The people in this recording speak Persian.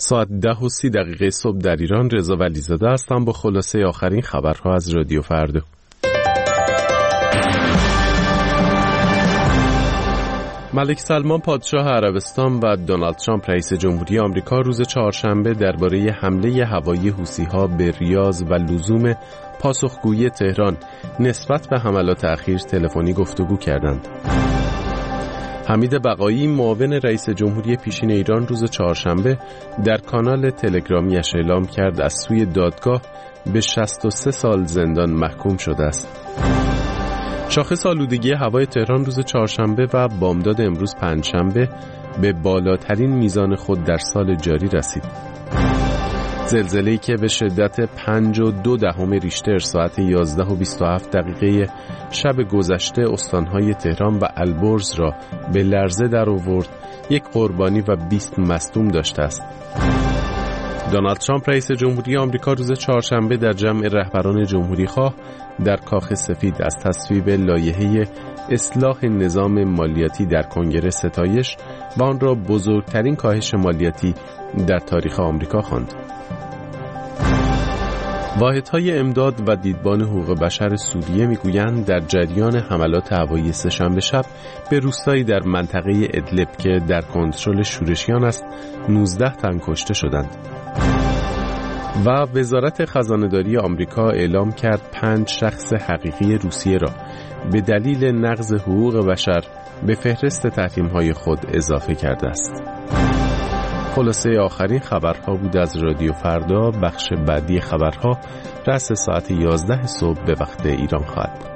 ساعت 10:30 صبح در ایران. رضا ولیزاده هستم با خلاصه آخرین خبرها از رادیو فردا. ملک سلمان پادشاه عربستان و دونالد ترامپ رئیس جمهوری آمریکا روز چهارشنبه درباره حمله هوایی حوثی‌ها به ریاض و لزوم پاسخگویی تهران نسبت به حملات اخیر تلفنی گفتگو کردند. حمید بقایی معاون رئیس جمهوری پیشین ایران روز چهارشنبه در کانال تلگرامیش اعلام کرد از سوی دادگاه به 63 سال زندان محکوم شده است. شاخص آلودگی هوای تهران روز چهارشنبه و بامداد امروز پنجشنبه به بالاترین میزان خود در سال جاری رسید. زلزله‌ای که به شدت 5.2 ریشتر ساعت 11:27 شب گذشته استانهای تهران و البرز را به لرزه در آورد، یک قربانی و 20 مصدوم داشته است. دونالد ترامپ رئیس جمهوری آمریکا روز چهارشنبه در جمع رهبران جمهوری خواه در کاخ سفید از تصویب لایحه اصلاح نظام مالیاتی در کنگره ستایش و آن را بزرگترین کاهش مالیاتی در تاریخ آمریکا خواند. واحدهای امداد و دیدبان حقوق بشر سوریه میگویند در جریان حملات هوایی سه‌شنبه شب به روستایی در منطقه ادلب که در کنترل شورشیان است 19 تن کشته شدند. و وزارت خزانه‌داری آمریکا اعلام کرد 5 شخص حقیقی روسیه را به دلیل نقض حقوق بشر به فهرست تحریم‌های خود اضافه کرده است. خلاصه آخرین خبرها بود از رادیو فردا. بخش بعدی خبرها رأس ساعت 11 صبح به وقت ایران خواهد بود.